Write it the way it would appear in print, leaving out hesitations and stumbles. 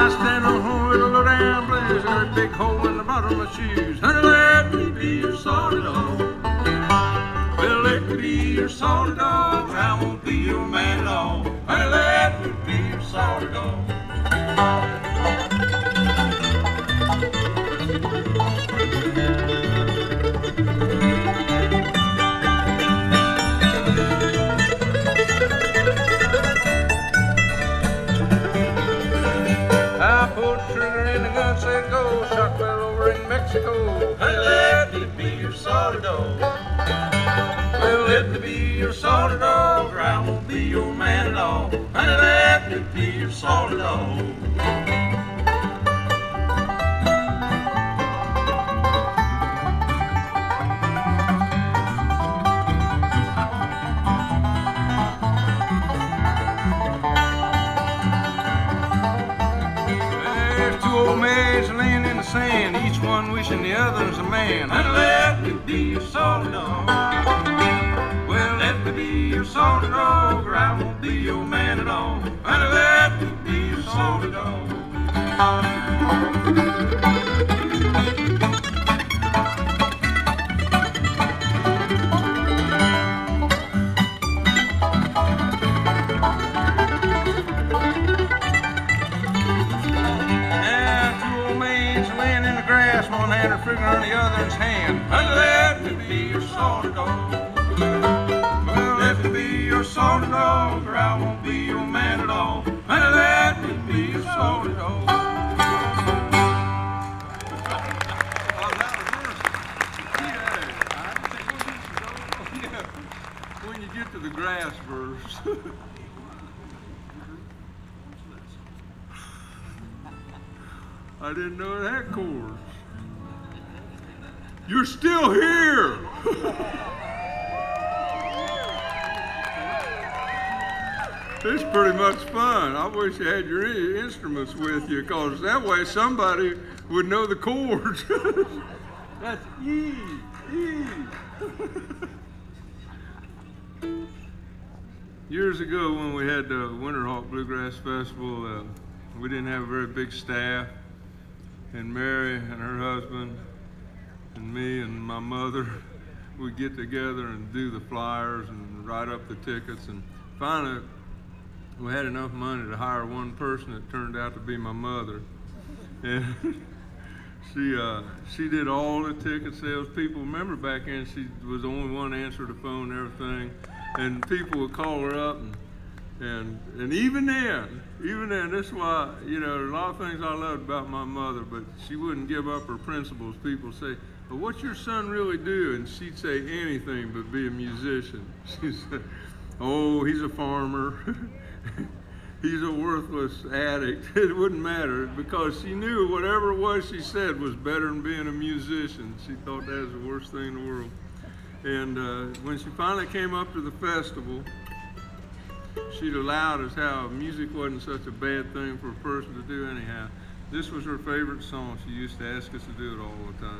I stand on home with a low down blaze, got a big hole in the bottom of my shoes. Honey, let me be your solid dog. Well, let me be your solid dog. I won't be your man at all. Honey, let me be your solid dog. I pulled the trigger and the gun said go. Shot fell over in Mexico. Honey, let me be your solid dog. Well, let me be your solid dog, or I won't be your man at all. Honey, let me be your solid dog. There's two old maids laying in the sand, each one wishing the other's a man. Honey, let me be your solid dog. Well, let me be your solid dog, or I won't be your man at all. Honey, let me be your solid dog. Now, two old maids laying in the grass, one had her finger in the other's hand. Honey, let me be your solid dog. Well, let me be your solid dog, or I won't be your man at all. Honey, let me be your solid dog. When you get to the grass verse. I didn't know that chorus. You're still here. It's pretty much fun. I wish you had your instruments with you, because that way somebody would know the chords. That's E, E. Years ago when we had the Winterhawk Bluegrass Festival, we didn't have a very big staff, and Mary and her husband and me and my mother would get together and do the flyers and write up the tickets, and finally we had enough money to hire one person that turned out to be my mother. And she did all the ticket sales. People, remember back then she was the only one to answer the phone and everything, and people would call her up, and even then, this is why, you know, a lot of things I loved about my mother, but she wouldn't give up her principles. People say, well, what's your son really do? And she'd say anything but be a musician. She said, oh, he's a farmer. He's a worthless addict. It wouldn't matter, because she knew whatever it was she said was better than being a musician. She thought that was the worst thing in the world. And when she finally came up to the festival, she'd allowed us how music wasn't such a bad thing for a person to do anyhow. This was her favorite song. She used to ask us to do it all the time.